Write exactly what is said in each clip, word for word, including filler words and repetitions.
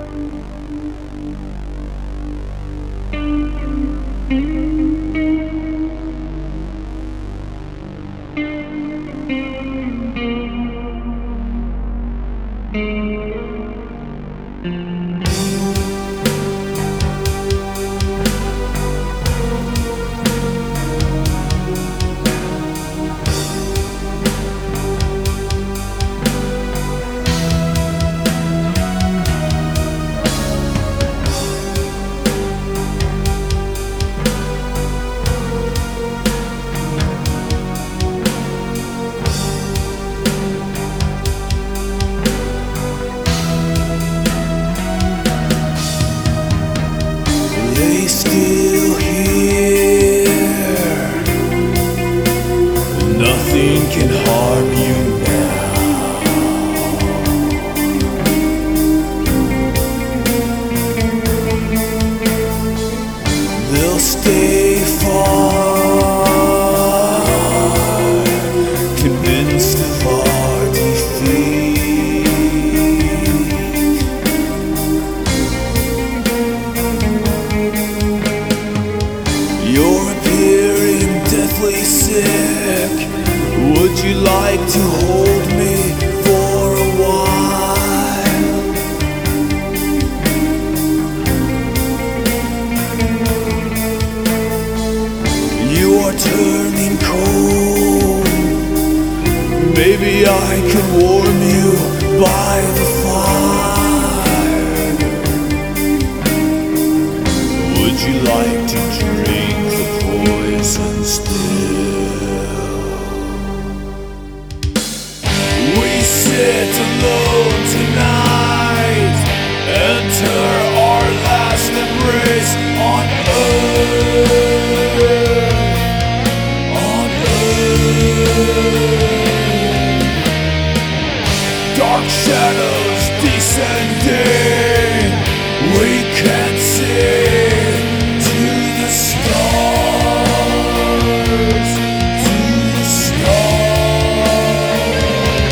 Still here, nothing can harm you now. They'll stay far, convinced of our defeat. You're appearing deathly sick. Would you like to hold me for a while? You are turning cold. Maybe I can warm you by the fire. Would you like to drink the poison still? We sit alone tonight, enter our last embrace on earth, on earth. Dark shadows descending, we can't see to the stars, to the stars.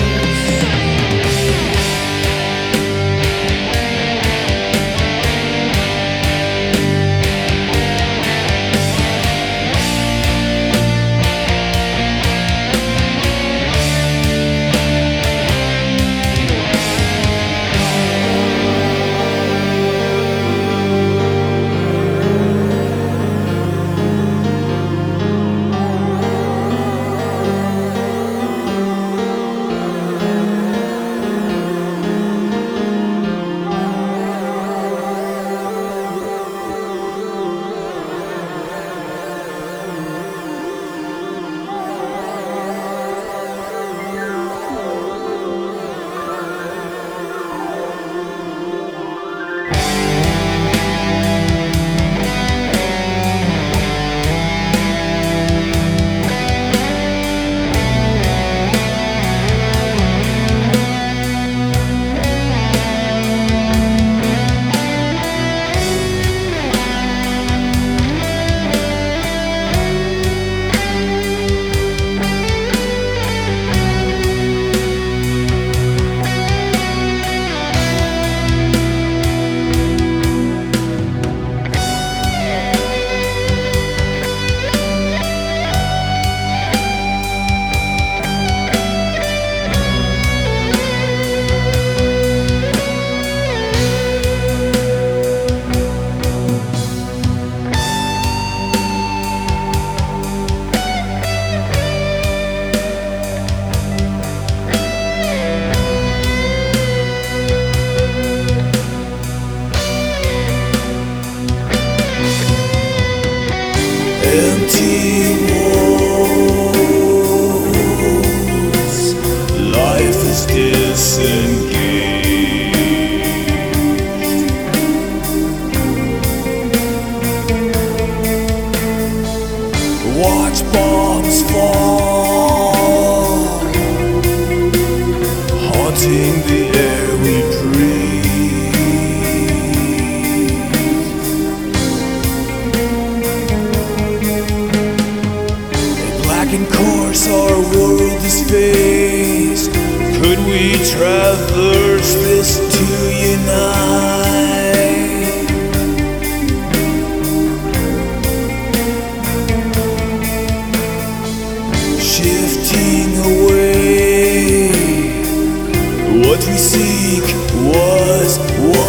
Empty walls, life is disengaged. Watch bombs fall, haunting the air we breathe.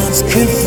words can